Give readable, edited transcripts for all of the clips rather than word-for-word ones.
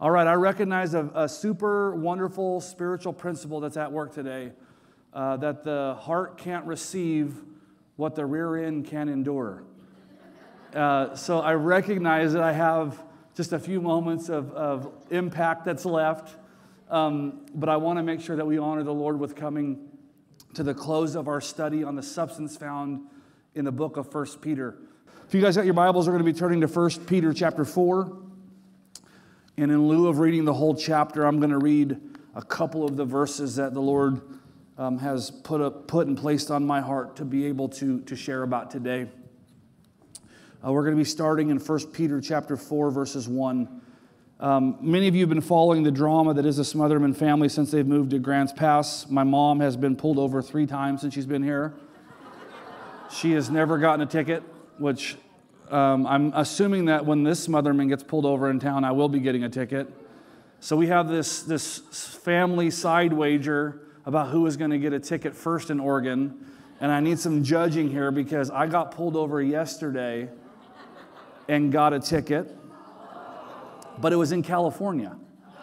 All right, I recognize a super wonderful spiritual principle that's at work today, that the heart can't receive what the rear end can endure. So I recognize that I have just a few moments of impact that's left, but I want to make sure that we honor the Lord with coming to the close of our study on the substance found in the book of 1 Peter. If you guys got your Bibles, we're going to be turning to 1 Peter chapter 4. And in lieu of reading the whole chapter, I'm going to read a couple of the verses that the Lord has put and placed on my heart to be able to share about today. We're going to be starting in 1 Peter chapter 4, verses 1. Many of you have been following the drama that is the Smotherman family since they've moved to Grants Pass. My mom has been pulled over 3 times since she's been here. She has never gotten a ticket, which I'm assuming that when this Smotherman gets pulled over in town, I will be getting a ticket. So we have this family side wager about who is going to get a ticket first in Oregon. And I need some judging here because I got pulled over yesterday and got a ticket, but it was in California.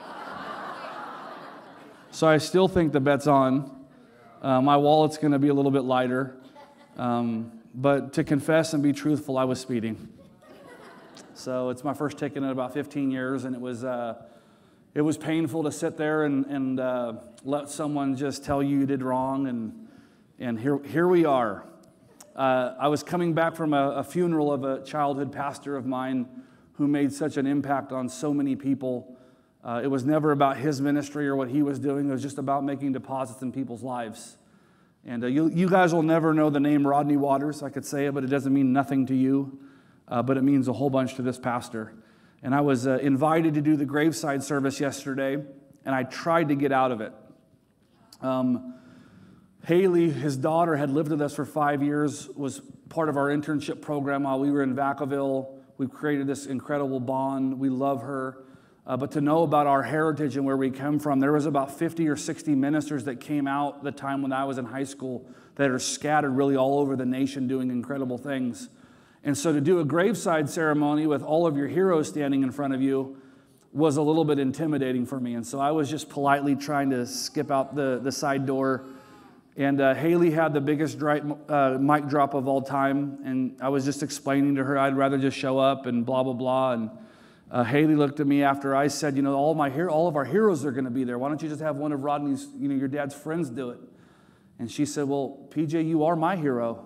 So I still think the bet's on. My wallet's going to be a little bit lighter. But to confess and be truthful, I was speeding. So it's my first ticket in about 15 years, and it was painful to sit there and let someone just tell you did wrong, and here we are. I was coming back from a funeral of a childhood pastor of mine who made such an impact on so many people. It was never about his ministry or what he was doing. It was just about making deposits in people's lives. And you guys will never know the name Rodney Waters. I could say it, but it doesn't mean nothing to you. But it means a whole bunch to this pastor. And I was invited to do the graveside service yesterday, and I tried to get out of it. Haley, his daughter, had lived with us for 5 years, was part of our internship program while we were in Vacaville. We've created this incredible bond. We love her. But to know about our heritage and where we come from, there was about 50 or 60 ministers that came out the time when I was in high school that are scattered really all over the nation doing incredible things. And so to do a graveside ceremony with all of your heroes standing in front of you was a little bit intimidating for me. And so I was just politely trying to skip out the side door. And Haley had the biggest mic drop of all time. And I was just explaining to her I'd rather just show up and blah, blah, blah. And Haley looked at me after I said, all of our heroes are going to be there. Why don't you just have one of Rodney's, your dad's friends do it? And she said, well, PJ, you are my hero.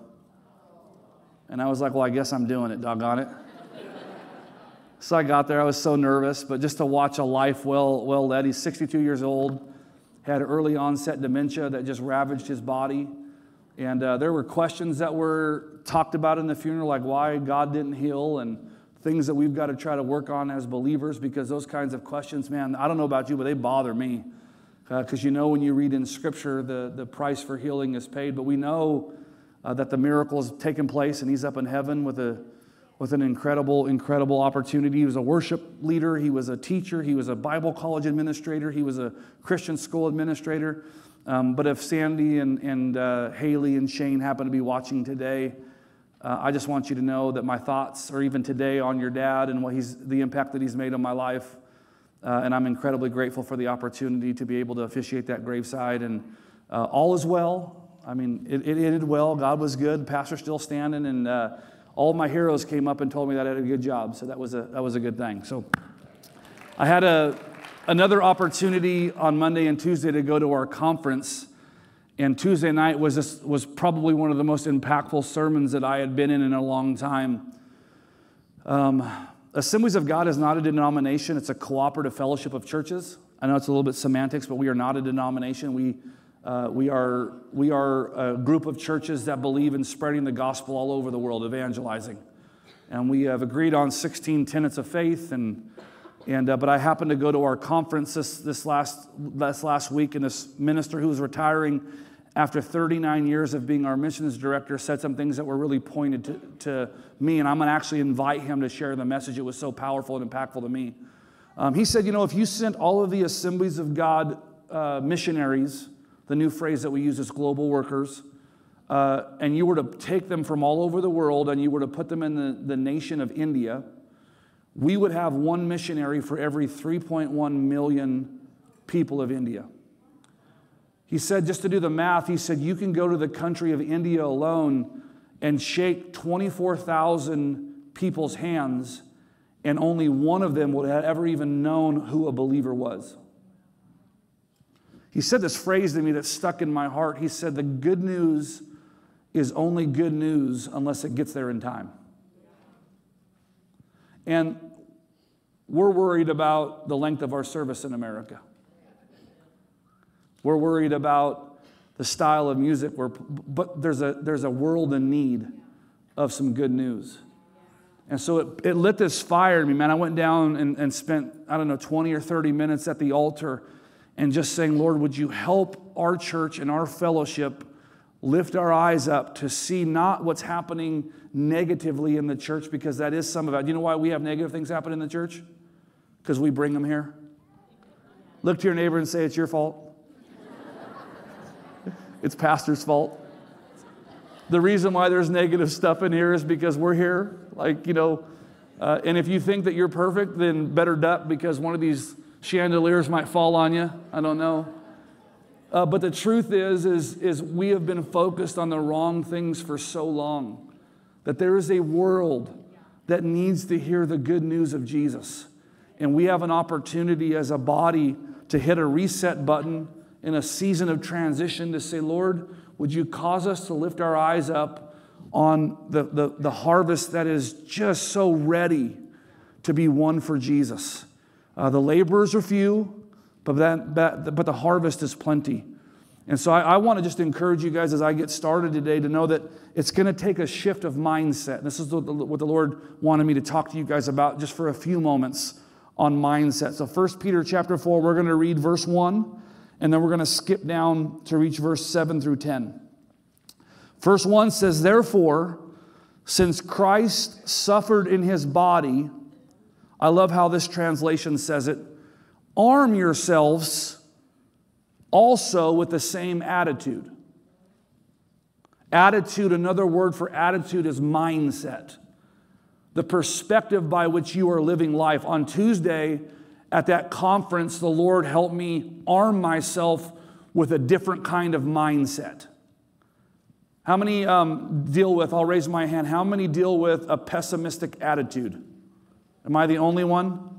And I was like, well, I guess I'm doing it, doggone it. So I got there. I was so nervous, but just to watch a life well led. He's 62 years old, had early onset dementia that just ravaged his body. And there were questions that were talked about in the funeral, like why God didn't heal and things that we've got to try to work on as believers, because those kinds of questions, man, I don't know about you, but they bother me. Because when you read in Scripture, the price for healing is paid, but we know that the miracle has taken place and he's up in heaven with an incredible opportunity. He was a worship leader. He was a teacher. He was a Bible college administrator. He was a Christian school administrator. But if Sandy and Haley and Shane happen to be watching today, I just want you to know that my thoughts are even today on your dad and the impact that he's made on my life. And I'm incredibly grateful for the opportunity to be able to officiate that graveside. And all is well. I mean, it ended well. God was good. Pastor's still standing. And all my heroes came up and told me that I had a good job. So that was a good thing. So I had another opportunity on Monday and Tuesday to go to our conference. And Tuesday night was probably one of the most impactful sermons that I had been in a long time. Assemblies of God is not a denomination. It's a cooperative fellowship of churches. I know it's a little bit semantics, but we are not a denomination. We are a group of churches that believe in spreading the gospel all over the world, evangelizing. And we have agreed on 16 tenets of faith. But I happened to go to our conference this last week, and this minister who was retiring after 39 years of being our missions director said some things that were really pointed to me, and I'm going to actually invite him to share the message. It was so powerful and impactful to me. He said, if you sent all of the Assemblies of God missionaries, the new phrase that we use is global workers, and you were to take them from all over the world and you were to put them in the nation of India, we would have one missionary for every 3.1 million people of India. He said, just to do the math, he said, you can go to the country of India alone and shake 24,000 people's hands, and only one of them would have ever even known who a believer was. He said this phrase to me that stuck in my heart. He said, the good news is only good news unless it gets there in time. And we're worried about the length of our service in America. We're worried about the style of music, but there's a world in need of some good news. And so it lit this fire in me, man. I went down and spent, 20 or 30 minutes at the altar and just saying, Lord, would you help our church and our fellowship lift our eyes up to see not what's happening negatively in the church, because that is some of it. You know why we have negative things happen in the church? Because we bring them here. Look to your neighbor and say, it's your fault. It's pastor's fault. The reason why there's negative stuff in here is because we're here. And if you think that you're perfect, then better duck, because one of these chandeliers might fall on you. I don't know. But the truth is we have been focused on the wrong things for so long that there is a world that needs to hear the good news of Jesus. And we have an opportunity as a body to hit a reset button in a season of transition to say, Lord, would you cause us to lift our eyes up on the harvest that is just so ready to be won for Jesus. The laborers are few, but the harvest is plenty. And so I want to just encourage you guys as I get started today to know that it's going to take a shift of mindset. And this is what the Lord wanted me to talk to you guys about just for a few moments on mindset. So 1 Peter chapter 4, we're going to read verse 1, and then we're going to skip down to reach verse 7 through 10. Verse 1 says, therefore, since Christ suffered in his body, I love how this translation says it, arm yourselves also with the same attitude. Attitude, another word for attitude is mindset. The perspective by which you are living life. On Tuesday at that conference, the Lord helped me arm myself with a different kind of mindset. How many deal with, I'll raise my hand, how many deal with a pessimistic attitude? Am I the only one?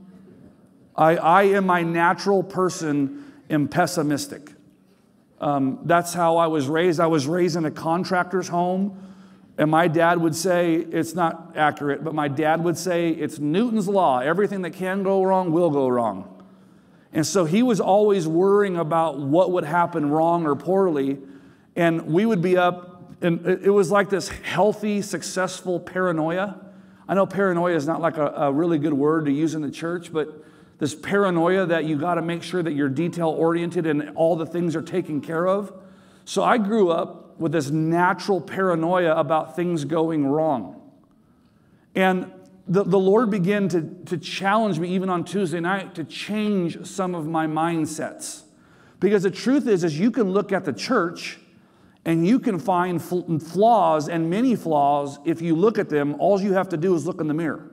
I am my natural person, am pessimistic. That's how I was raised. I was raised in a contractor's home, and my dad would say, it's not accurate, but my dad would say, it's Newton's law. Everything that can go wrong will go wrong. And so he was always worrying about what would happen wrong or poorly, and we would be up, and it was like this healthy, successful paranoia. I know paranoia is not like a really good word to use in the church, but this paranoia that you got to make sure that you're detail-oriented and all the things are taken care of. So I grew up with this natural paranoia about things going wrong. And the Lord began to challenge me even on Tuesday night to change some of my mindsets. Because the truth is you can look at the church and you can find flaws, and many flaws. If you look at them, all you have to do is look in the mirror.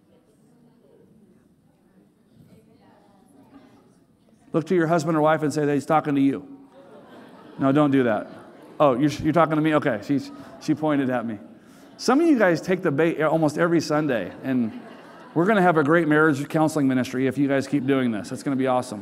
Look to your husband or wife and say that he's talking to you. No, don't do that. Oh, you're talking to me? Okay, she pointed at me. Some of you guys take the bait almost every Sunday, and we're going to have a great marriage counseling ministry if you guys keep doing this. It's going to be awesome.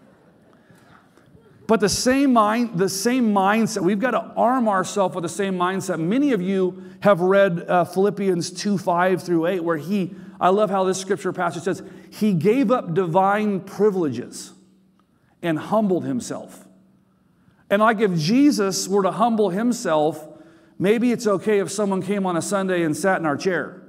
But the same mindset, we've got to arm ourselves with the same mindset. Many of you have read Philippians 2:5 through 8, where I love how this scripture passage says, he gave up divine privileges and humbled himself. And like if Jesus were to humble himself, maybe it's okay if someone came on a Sunday and sat in our chair.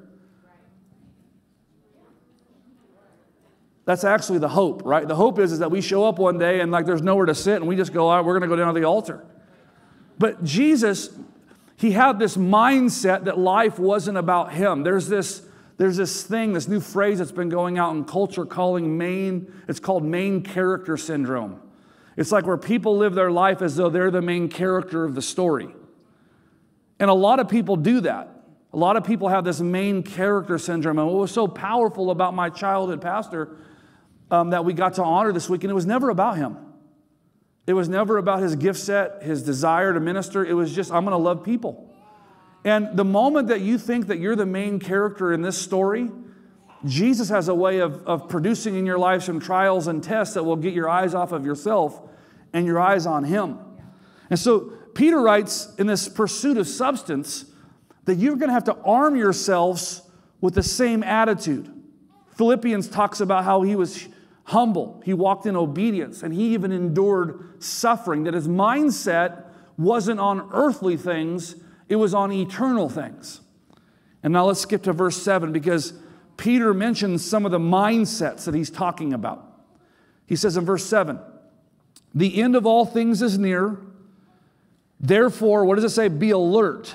That's actually the hope, right? The hope is that we show up one day and like there's nowhere to sit and we just go, all right, we're going to go down to the altar. But Jesus, he had this mindset that life wasn't about him. There's this thing, this new phrase that's been going out in culture it's called main character syndrome. It's like where people live their life as though they're the main character of the story. And a lot of people do that. A lot of people have this main character syndrome. And what was so powerful about my childhood pastor that we got to honor this week, and it was never about him. It was never about his gift set, his desire to minister. It was just, I'm going to love people. And the moment that you think that you're the main character in this story, Jesus has a way of producing in your life some trials and tests that will get your eyes off of yourself and your eyes on Him. And so Peter writes in this pursuit of substance that you're going to have to arm yourselves with the same attitude. Philippians talks about how he was humble. He walked in obedience, and he even endured suffering, that his mindset wasn't on earthly things, it was on eternal things. And now let's skip to verse 7, because Peter mentions some of the mindsets that he's talking about. He says in verse 7, the end of all things is near. Therefore, what does it say? Be alert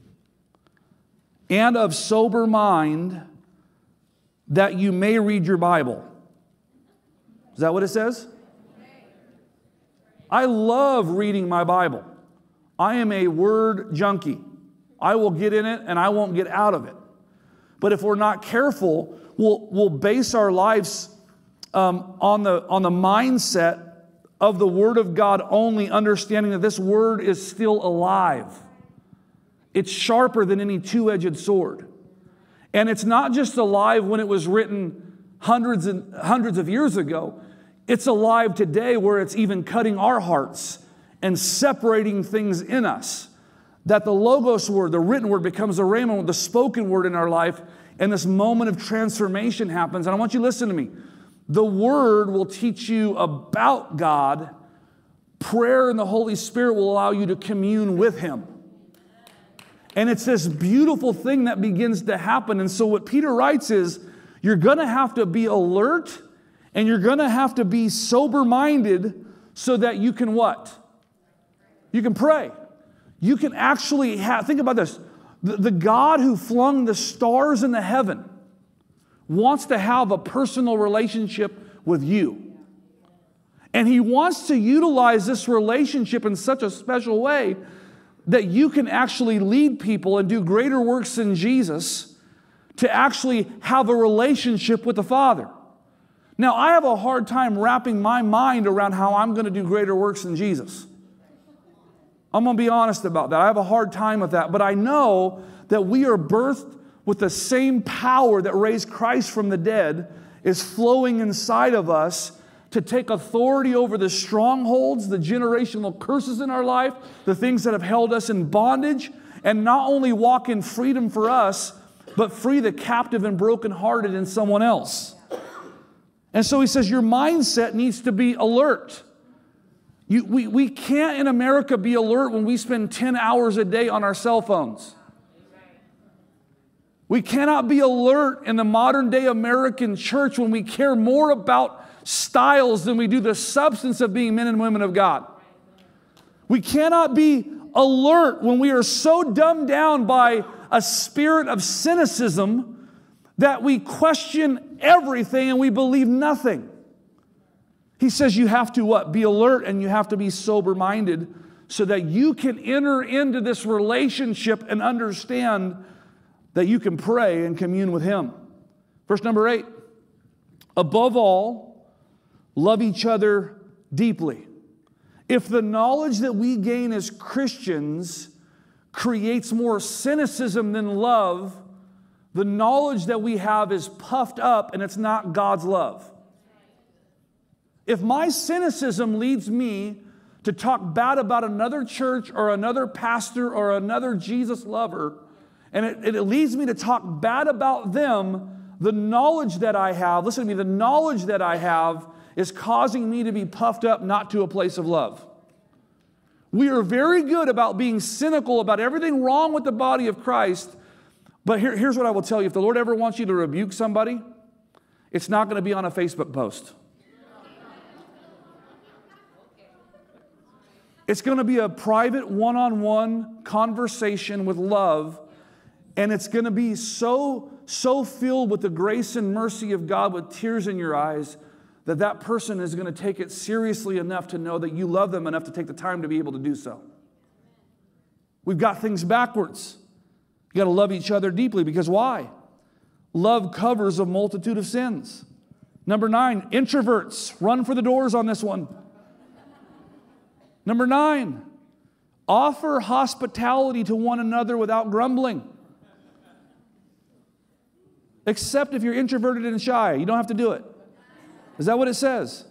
and of sober mind, that you may read your Bible. Is that what it says? I love reading my Bible. I am a word junkie. I will get in it and I won't get out of it. But if we're not careful, we'll base our lives on the mindset of the Word of God only, understanding that this Word is still alive. It's sharper than any two-edged sword. And it's not just alive when it was written hundreds and hundreds of years ago. It's alive today, where it's even cutting our hearts and separating things in us. That the Logos word, the written word, becomes the Rhema word, the spoken word in our life, and this moment of transformation happens. And I want you to listen to me. The Word will teach you about God. Prayer and the Holy Spirit will allow you to commune with Him. And it's this beautiful thing that begins to happen. And so what Peter writes is, you're going to have to be alert, and you're going to have to be sober-minded so that you can what? You can pray. You can actually think about this. The God who flung the stars into heaven wants to have a personal relationship with you. And He wants to utilize this relationship in such a special way that you can actually lead people and do greater works than Jesus to actually have a relationship with the Father. Now, I have a hard time wrapping my mind around how I'm going to do greater works than Jesus. I'm going to be honest about that. I have a hard time with that. But I know that we are birthed with the same power that raised Christ from the dead is flowing inside of us to take authority over the strongholds, the generational curses in our life, the things that have held us in bondage, and not only walk in freedom for us, but free the captive and brokenhearted in someone else. And so he says your mindset needs to be alert. We can't in America be alert when we spend 10 hours a day on our cell phones. We cannot be alert in the modern day American church when we care more about styles than we do the substance of being men and women of God. We cannot be alert when we are so dumbed down by a spirit of cynicism that we question everything and we believe nothing. He says you have to what? Be alert, and you have to be sober-minded so that you can enter into this relationship and understand that you can pray and commune with Him. Verse number 8, above all, love each other deeply. If the knowledge that we gain as Christians creates more cynicism than love, the knowledge that we have is puffed up and it's not God's love. If my cynicism leads me to talk bad about another church or another pastor or another Jesus lover, and it leads me to talk bad about them, the knowledge that I have, listen to me, the knowledge that I have is causing me to be puffed up, not to a place of love. We are very good about being cynical about everything wrong with the body of Christ, but here's what I will tell you. If the Lord ever wants you to rebuke somebody, it's not going to be on a Facebook post. It's going to be a private one-on-one conversation with love, and it's going to be so filled with the grace and mercy of God with tears in your eyes that person is going to take it seriously enough to know that you love them enough to take the time to be able to do so. We've got things backwards. You got to love each other deeply, because why? Love covers a multitude of sins. Number 9, introverts, run for the doors on this one. Number 9, offer hospitality to one another without grumbling. Except if you're introverted and shy. You don't have to do it. Is that what it says?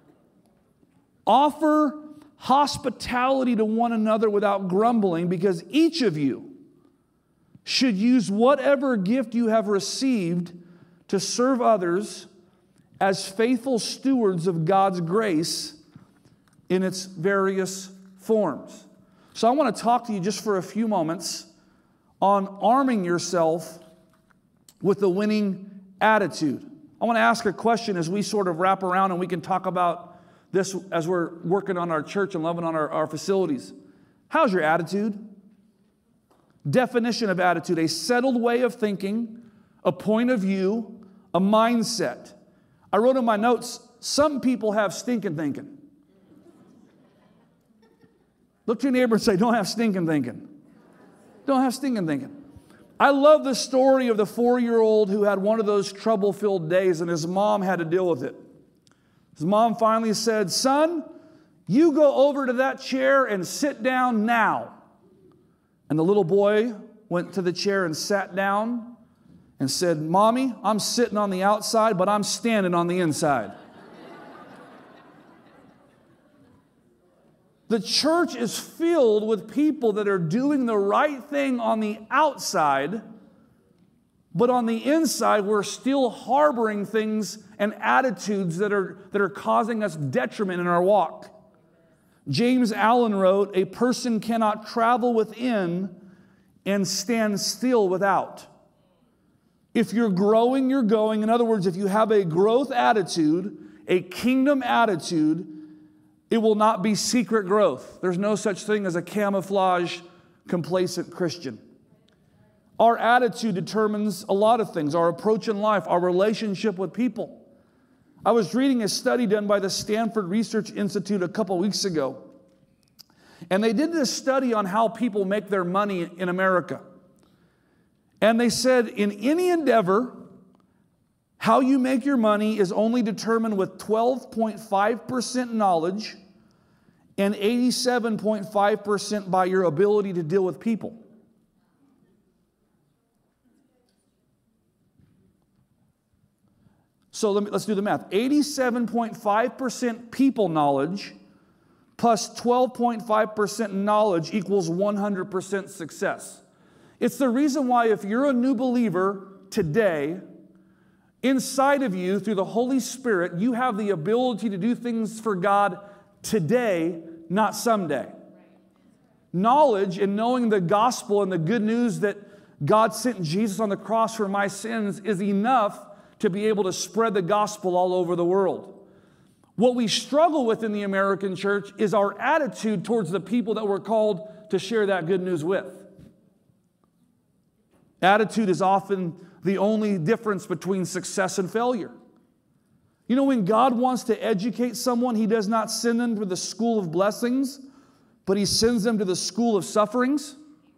Offer hospitality to one another without grumbling, because each of you should use whatever gift you have received to serve others as faithful stewards of God's grace in its various forms. So I want to talk to you just for a few moments on arming yourself with the winning attitude. I want to ask a question as we sort of wrap around, and we can talk about this as we're working on our church and loving on our facilities. How's your attitude? Definition of attitude: a settled way of thinking, a point of view, a mindset. I wrote in my notes, some people have stinking thinking. Look to your neighbor and say, don't have stinking thinking. Don't have stinking thinking. I love the story of the 4-year-old who had one of those trouble-filled days, and his mom had to deal with it. His mom finally said, son, you go over to that chair and sit down now. And the little boy went to the chair and sat down and said, Mommy, I'm sitting on the outside, but I'm standing on the inside. The church is filled with people that are doing the right thing on the outside, but on the inside, we're still harboring things and attitudes that are causing us detriment in our walk. James Allen wrote, a person cannot travel within and stand still without. If you're growing, you're going. In other words, if you have a growth attitude, a kingdom attitude, it will not be secret growth. There's no such thing as a camouflage, complacent Christian. Our attitude determines a lot of things: our approach in life, our relationship with people. I was reading a study done by the Stanford Research Institute a couple weeks ago. And they did this study on how people make their money in America. And they said, in any endeavor, how you make your money is only determined with 12.5% knowledge and 87.5% by your ability to deal with people. So let's do the math. 87.5% people knowledge plus 12.5% knowledge equals 100% success. It's the reason why if you're a new believer today, inside of you, through the Holy Spirit, you have the ability to do things for God today, not someday. Knowledge and knowing the gospel and the good news that God sent Jesus on the cross for my sins is enough to be able to spread the gospel all over the world. What we struggle with in the American church is our attitude towards the people that we're called to share that good news with. Attitude is often the only difference between success and failure. You know, when God wants to educate someone, He does not send them to the school of blessings, but He sends them to the school of sufferings.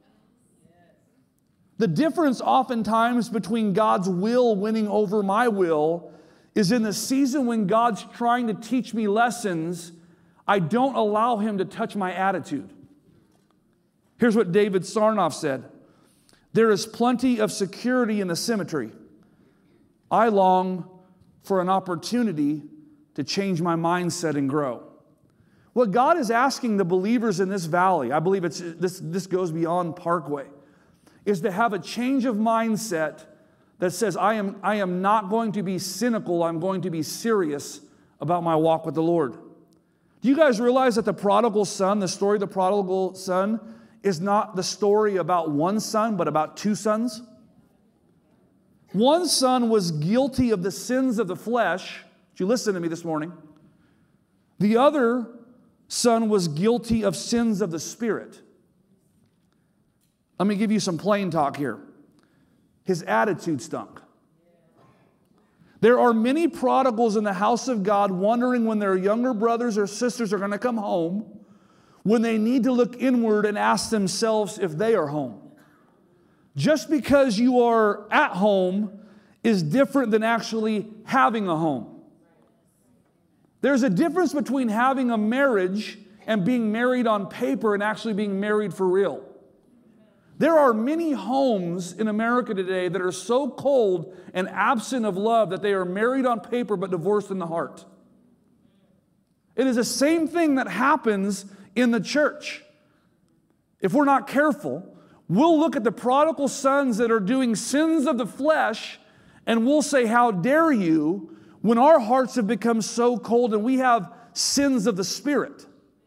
The difference oftentimes between God's will winning over my will is in the season when God's trying to teach me lessons, I don't allow Him to touch my attitude. Here's what David Sarnoff said: there is plenty of security in the cemetery. I long for an opportunity to change my mindset and grow. What God is asking the believers in this valley, I believe this goes beyond Parkway, is to have a change of mindset that says, I am not going to be cynical, I'm going to be serious about my walk with the Lord. Do you guys realize that the prodigal son, the story of the prodigal son, is not the story about one son, but about two sons? One son was guilty of the sins of the flesh. Did you listen to me this morning? The other son was guilty of sins of the spirit. Let me give you some plain talk here. His attitude stunk. There are many prodigals in the house of God wondering when their younger brothers or sisters are going to come home, when they need to look inward and ask themselves if they are home. Just because you are at home is different than actually having a home. There's a difference between having a marriage and being married on paper and actually being married for real. There are many homes in America today that are so cold and absent of love that they are married on paper but divorced in the heart. It is the same thing that happens in the church. If we're not careful, we'll look at the prodigal sons that are doing sins of the flesh and we'll say, how dare you, when our hearts have become so cold and we have sins of the Spirit.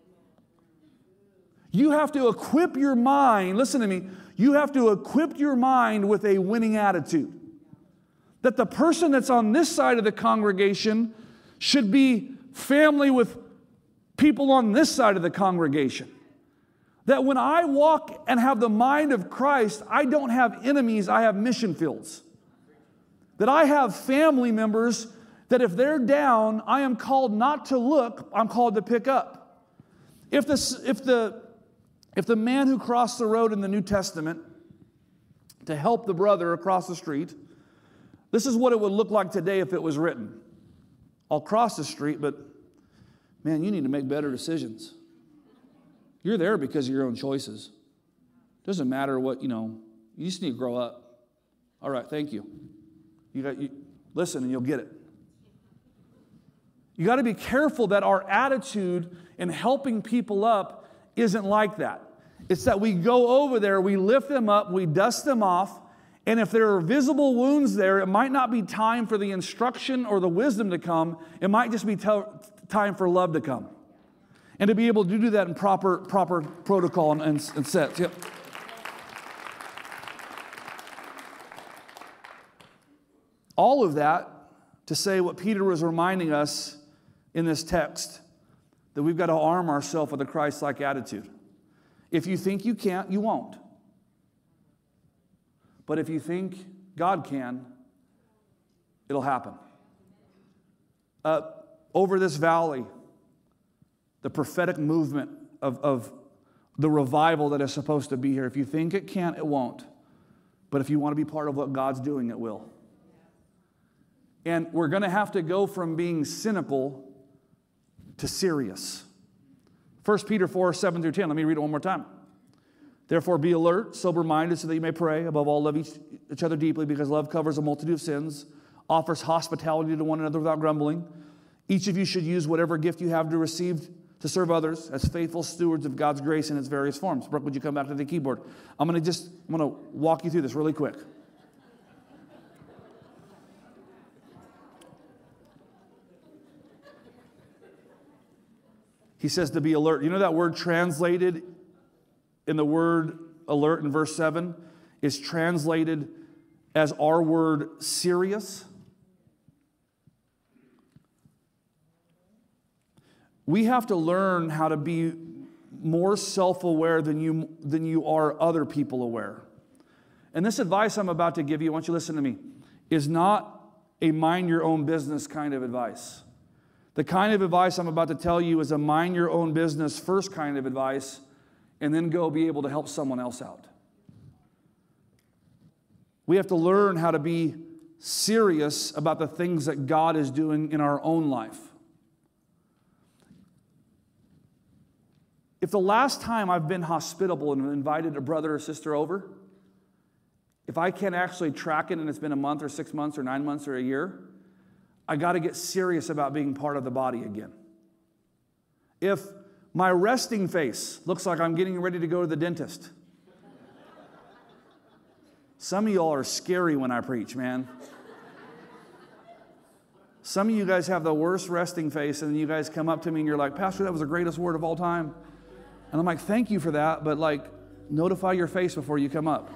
You have to equip your mind, listen to me, you have to equip your mind with a winning attitude. That the person that's on this side of the congregation should be family with people on this side of the congregation. That when I walk and have the mind of Christ, I don't have enemies, I have mission fields. That I have family members that if they're down, I am called not to look, I'm called to pick up. If the man who crossed the road in the New Testament to help the brother across the street, this is what it would look like today if it was written. I'll cross the street, but man, you need to make better decisions. You're there because of your own choices. Doesn't matter what, you just need to grow up. All right, thank you. You listen and you'll get it. You got to be careful that our attitude in helping people up isn't like that. It's that we go over there, we lift them up, we dust them off, and if there are visible wounds there, it might not be time for the instruction or the wisdom to come. It might just be time for love to come. And to be able to do that in proper protocol and sets. Yep. All of that to say what Peter was reminding us in this text, that we've got to arm ourselves with a Christ-like attitude. If you think you can't, you won't. But if you think God can, it'll happen. Over this valley, the prophetic movement of the revival that is supposed to be here. If you think it can't, it won't. But if you want to be part of what God's doing, it will. And we're going to have to go from being cynical to serious. 1 Peter 4, 7 through 10. Let me read it one more time. Therefore, be alert, sober-minded, so that you may pray. Above all, love each other deeply, because love covers a multitude of sins, offers hospitality to one another without grumbling. Each of you should use whatever gift you have to receive to serve others as faithful stewards of God's grace in its various forms. Brooke, would you come back to the keyboard? I'm going to walk you through this really quick. He says to be alert. You know that word translated in the word alert in verse 7 is translated as our word serious? We have to learn how to be more self-aware than you are other people aware. And this advice I'm about to give you, I want you to listen to me, is not a mind your own business kind of advice. The kind of advice I'm about to tell you is a mind your own business first kind of advice, and then go be able to help someone else out. We have to learn how to be serious about the things that God is doing in our own life. If the last time I've been hospitable and invited a brother or sister over, if I can't actually track it and it's been a month or 6 months or 9 months or a year, I got to get serious about being part of the body again. If my resting face looks like I'm getting ready to go to the dentist, some of y'all are scary when I preach, man. Some of you guys have the worst resting face, and then you guys come up to me and you're like, Pastor, that was the greatest word of all time. And I'm like, thank you for that, but notify your face before you come up.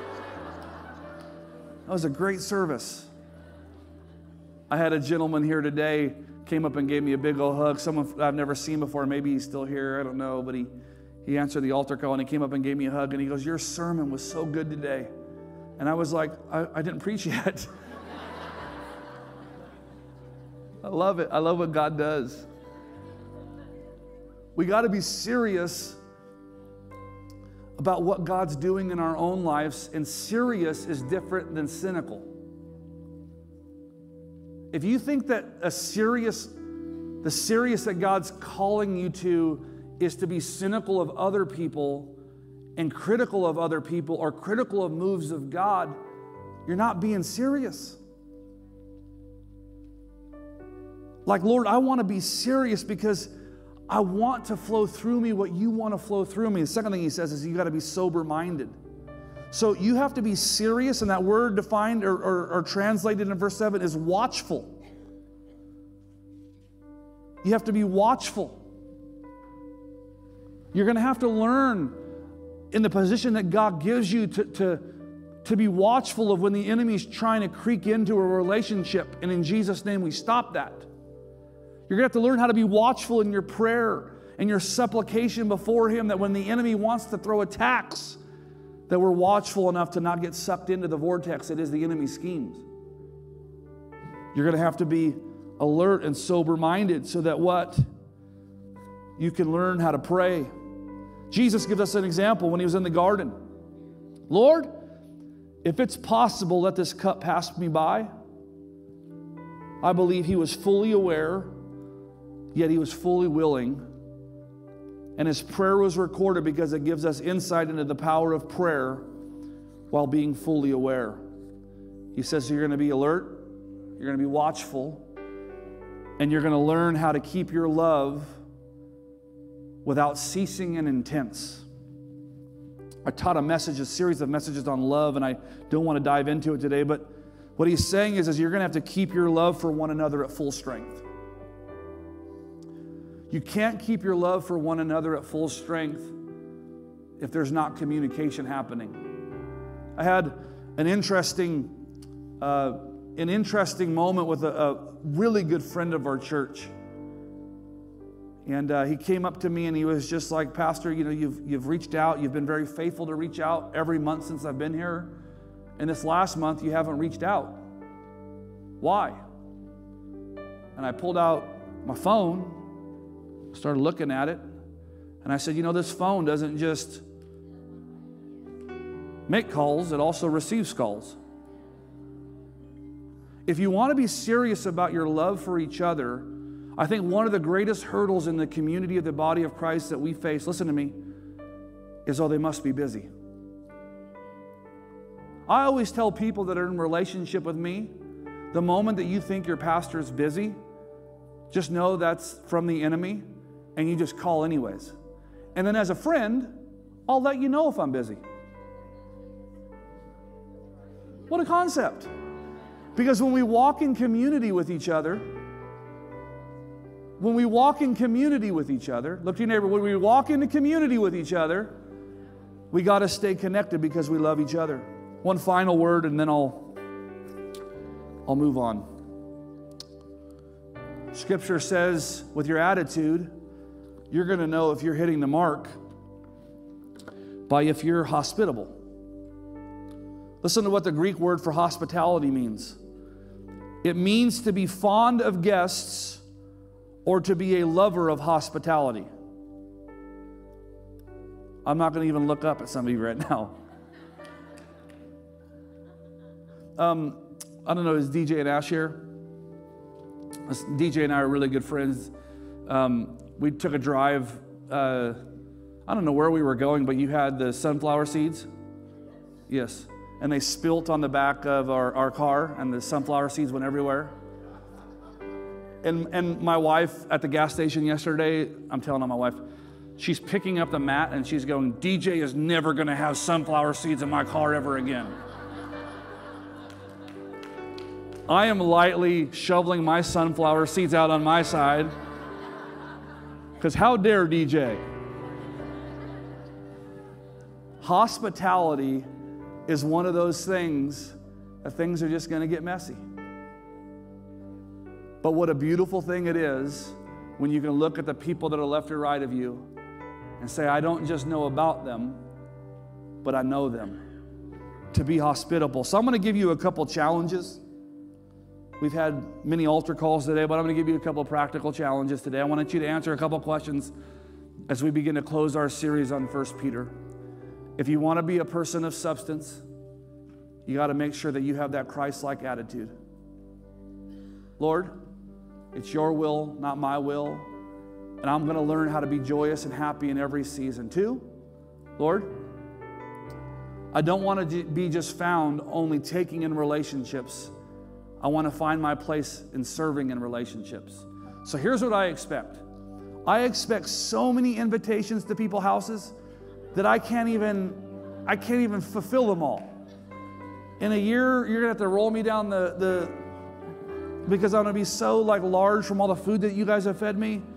That was a great service. I had a gentleman here today, came up and gave me a big old hug. Someone I've never seen before. Maybe he's still here. I don't know. But he answered the altar call, and he came up and gave me a hug. And he goes, your sermon was so good today. And I was like, I didn't preach yet. I love it. I love what God does. We got to be serious about what God's doing in our own lives, and serious is different than cynical. If you think that the serious that God's calling you to is to be cynical of other people and critical of other people or critical of moves of God, you're not being serious. Like, Lord, I want to be serious because I want to flow through me what you want to flow through me. The second thing he says is you got to be sober-minded. So you have to be serious, and that word defined or translated in verse 7 is watchful. You have to be watchful. You're going to have to learn in the position that God gives you to be watchful of when the enemy's trying to creep into a relationship, and in Jesus' name we stop that. You're going to have to learn how to be watchful in your prayer and your supplication before Him, that when the enemy wants to throw attacks, that we're watchful enough to not get sucked into the vortex that is the enemy's schemes. You're going to have to be alert and sober-minded so that what? You can learn how to pray. Jesus gives us an example when He was in the garden. Lord, if it's possible, let this cup pass me by. I believe He was fully aware, yet He was fully willing. And His prayer was recorded because it gives us insight into the power of prayer while being fully aware. He says you're going to be alert, you're going to be watchful, and you're going to learn how to keep your love without ceasing and intense. I taught a series of messages on love, and I don't want to dive into it today, but what he's saying is you're going to have to keep your love for one another at full strength. You can't keep your love for one another at full strength if there's not communication happening. I had an interesting moment with a really good friend of our church. And he came up to me and he was just like, Pastor, you know, you've reached out. You've been very faithful to reach out every month since I've been here. And this last month, you haven't reached out. Why? And I pulled out my phone, started looking at it, and I said, you know, this phone doesn't just make calls, it also receives calls. If you want to be serious about your love for each other, I think one of the greatest hurdles in the community of the body of Christ that we face, listen to me, is, oh, they must be busy. I always tell people that are in relationship with me, the moment that you think your pastor is busy, just know that's from the enemy, and you just call anyways. And then as a friend, I'll let you know if I'm busy. What a concept. Because when we walk in community with each other, look to your neighbor, when we walk into community with each other, we got to stay connected because we love each other. One final word, and then I'll move on. Scripture says, with your attitude, you're going to know if you're hitting the mark by if you're hospitable. Listen to what the Greek word for hospitality means. It means to be fond of guests or to be a lover of hospitality. I'm not going to even look up at some of you right now. I don't know, is DJ and Ash here? DJ and I are really good friends. We took a drive. I don't know where we were going, but you had the sunflower seeds. Yes. And they spilt on the back of our car, and the sunflower seeds went everywhere. And my wife at the gas station yesterday, I'm telling on my wife, she's picking up the mat and she's going, DJ is never going to have sunflower seeds in my car ever again. I am lightly shoveling my sunflower seeds out on my side, because how dare DJ? Hospitality is one of those things that things are just going to get messy. But what a beautiful thing it is when you can look at the people that are left or right of you and say, I don't just know about them, but I know them. To be hospitable. So I'm going to give you a couple challenges. We've had many altar calls today, but I'm going to give you a couple of practical challenges today. I wanted you to answer a couple questions as we begin to close our series on 1 Peter. If you want to be a person of substance, you got to make sure that you have that Christ-like attitude. Lord, it's your will, not my will, and I'm going to learn how to be joyous and happy in every season. 2, Lord, I don't want to be just found only taking in relationships. I want to find my place in serving in relationships. So here's what I expect. I expect so many invitations to people's houses that I can't even fulfill them all. In a year, you're gonna have to roll me down because I'm gonna be so large from all the food that you guys have fed me.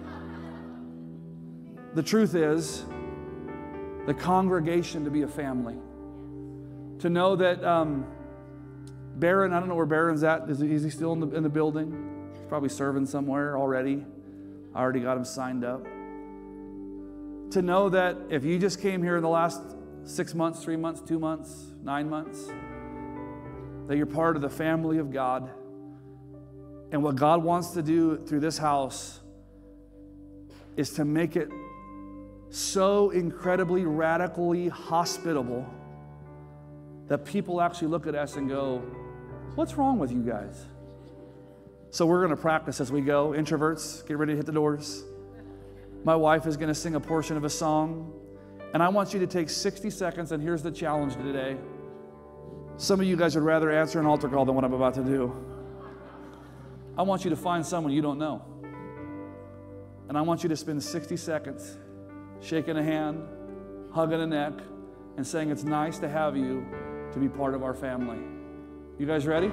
The truth is, the congregation to be a family. To know that Barron, I don't know where Barron's at. Is he still in the building? He's probably serving somewhere already. I already got him signed up. To know that if you just came here in the last 6 months, 3 months, 2 months, 9 months, that you're part of the family of God. And what God wants to do through this house is to make it so incredibly, radically hospitable that people actually look at us and go, what's wrong with you guys? So we're going to practice as we go. Introverts, get ready to hit the doors. My wife is going to sing a portion of a song, and I want you to take 60 seconds, and here's the challenge today. Some of you guys would rather answer an altar call than what I'm about to do. I want you to find someone you don't know, and I want you to spend 60 seconds shaking a hand, hugging a neck, and saying it's nice to have you to be part of our family. You guys ready?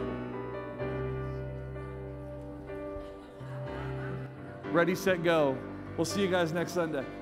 Ready, set, go. We'll see you guys next Sunday.